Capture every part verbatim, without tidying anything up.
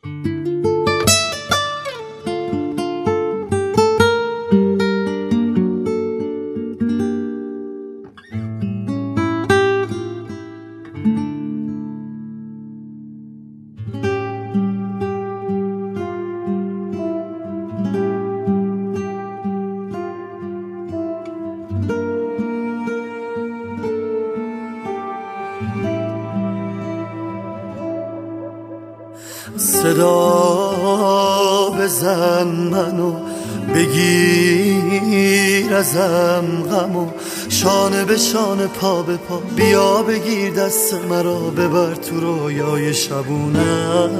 صدا بزن منو بگیر ازم غمو، شانه به شانه پا به پا بیا بگیر دست مرا ببر تو رویای شبونم،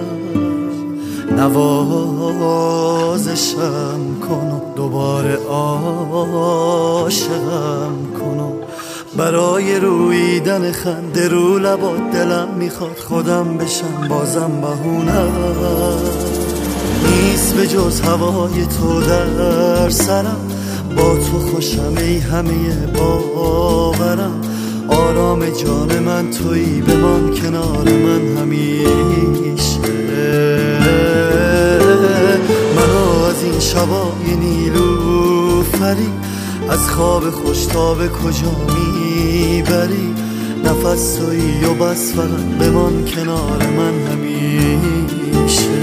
نوازشم کن و دوباره عاشقم کن و برای رویدن خنده رو لبات دلم میخواد خودم بشم بازم بهونم نیست به جز هوای تو در سرم، با تو خوشم ای همه باورم، آرام جان من تویی بمان کنار من همیشه، منو از این شبای نیلوفری از خواب خوش تا به کجا میبری، نفس تویی و بس فقط بمان کنار من همیشه.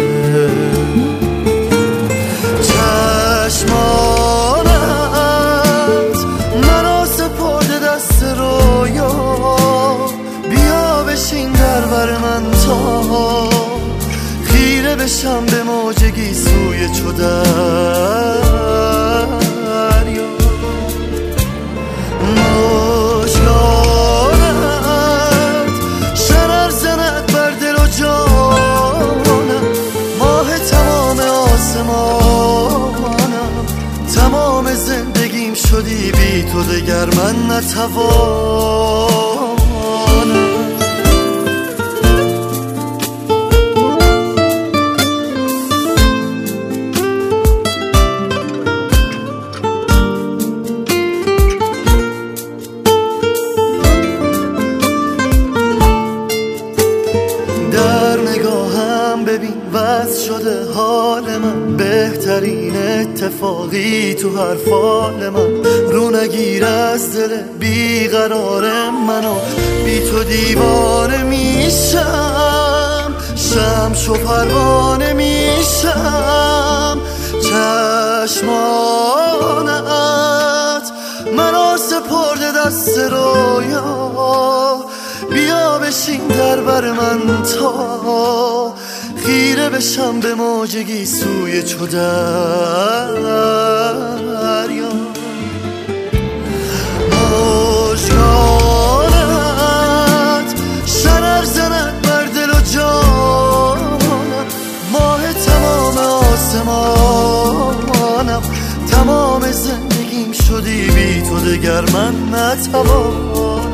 چشمانت مرا سپرده دست رویا، بیا بشین در بر من تا خیره بشم به موجگی سوی چو دریا، مژگانت شرر زند بر دل و جانم، ماه تمام آسمانم، تمام زندگیم شدی بی تو دگر من نتوانم. ببین وضع شده حال من، بهترین اتفاقی تو هر فال من، رو نگیر از دل بیقرار منو، بی تو دیوانه میشم، شمس و پروانه میشم. چشمانت منو سپرده دست رویا، بیا بشین در بر من تا خیره بشم به موجگی سوی چو دریا، مژگانت شرر زند بر دل و جانم، ماه تمام آسمانم، تمام زندگیم شدی بی تو دگر من نتوانم.